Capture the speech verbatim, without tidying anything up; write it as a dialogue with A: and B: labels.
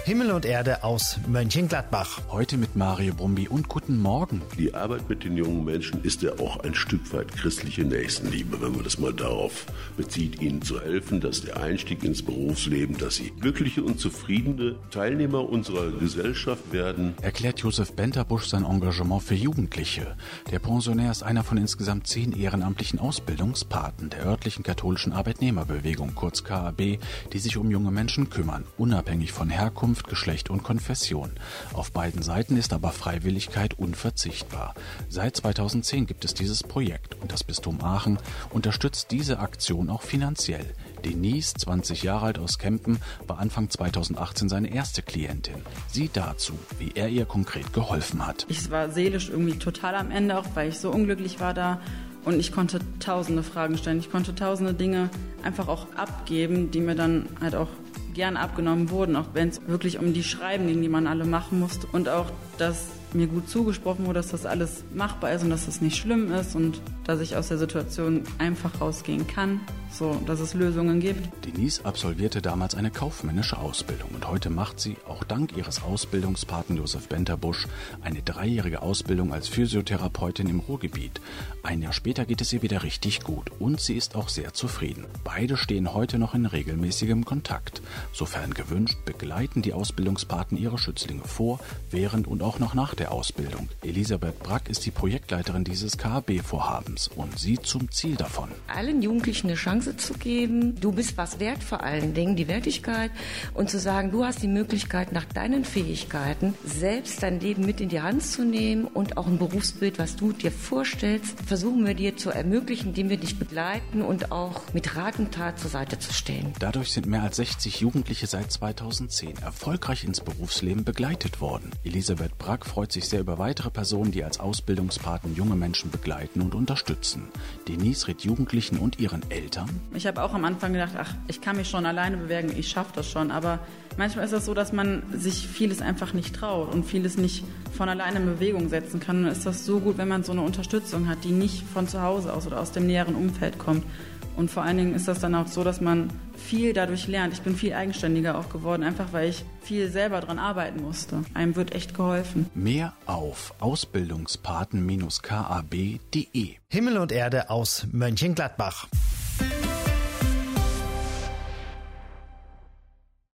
A: Himmel und Erde aus Mönchengladbach.
B: Heute mit Mario Brumby und guten Morgen.
C: Die Arbeit mit den jungen Menschen ist ja auch ein Stück weit christliche Nächstenliebe, wenn man das mal darauf bezieht, ihnen zu helfen, dass der Einstieg ins Berufsleben, dass sie glückliche und zufriedene Teilnehmer unserer Gesellschaft werden.
B: Erklärt Josef Benterbusch sein Engagement für Jugendliche. Der Pensionär ist einer von insgesamt zehn ehrenamtlichen Ausbildungspaten der örtlichen katholischen Arbeitnehmerbewegung, kurz K A B, die sich um junge Menschen kümmern, unabhängig von Herkunft, Geschlecht und Konfession. Auf beiden Seiten ist aber Freiwilligkeit unverzichtbar. Seit zweitausendzehn gibt es dieses Projekt und das Bistum Aachen unterstützt diese Aktion auch finanziell. Denise, zwanzig Jahre alt aus Kempen, war Anfang zweitausendachtzehn seine erste Klientin. Sie dazu, wie er ihr konkret geholfen hat.
D: Ich war seelisch irgendwie total am Ende, auch weil ich so unglücklich war da. Und ich konnte tausende Fragen stellen. Ich konnte tausende Dinge einfach auch abgeben, die mir dann halt auch gerne abgenommen wurden, auch wenn es wirklich um die Schreiben ging, die man alle machen musste. Und auch, dass mir gut zugesprochen wurde, dass das alles machbar ist und dass das nicht schlimm ist und dass ich aus der Situation einfach rausgehen kann, so dass es Lösungen gibt.
B: Denise absolvierte damals eine kaufmännische Ausbildung und heute macht sie, auch dank ihres Ausbildungspaten Josef Benterbusch, eine dreijährige Ausbildung als Physiotherapeutin im Ruhrgebiet. Ein Jahr später geht es ihr wieder richtig gut und sie ist auch sehr zufrieden. Beide stehen heute noch in regelmäßigem Kontakt. Sofern gewünscht, begleiten die Ausbildungspaten ihre Schützlinge vor, während und auch noch nach der Ausbildung. Elisabeth Brack ist die Projektleiterin dieses K A B-Vorhabens und sie zum Ziel davon.
E: Allen Jugendlichen eine Chance zu geben, du bist was wert, vor allen Dingen die Wertigkeit, und zu sagen, du hast die Möglichkeit, nach deinen Fähigkeiten selbst dein Leben mit in die Hand zu nehmen und auch ein Berufsbild, was du dir vorstellst, versuchen wir dir zu ermöglichen, indem wir dich begleiten und auch mit Rat und Tat zur Seite zu stehen.
B: Dadurch sind mehr als sechzig Jugendliche seit zweitausendzehn erfolgreich ins Berufsleben begleitet worden. Elisabeth Brack freut sich sehr über weitere Personen, die als Ausbildungspaten junge Menschen begleiten und unterstützen. Denise rät Jugendlichen und ihren Eltern:
D: Ich habe auch am Anfang gedacht, ach, ich kann mich schon alleine bewegen, ich schaffe das schon. Aber manchmal ist es das so, dass man sich vieles einfach nicht traut und vieles nicht von alleine in Bewegung setzen kann. Und dann ist das so gut, wenn man so eine Unterstützung hat, die nicht von zu Hause aus oder aus dem näheren Umfeld kommt. Und vor allen Dingen ist das dann auch so, dass man viel dadurch lernt. Ich bin viel eigenständiger auch geworden, einfach weil ich viel selber dran arbeiten musste. Einem wird echt geholfen.
B: Mehr auf ausbildungspaten Bindestrich k a b punkt d e.
A: Himmel und Erde aus Mönchengladbach.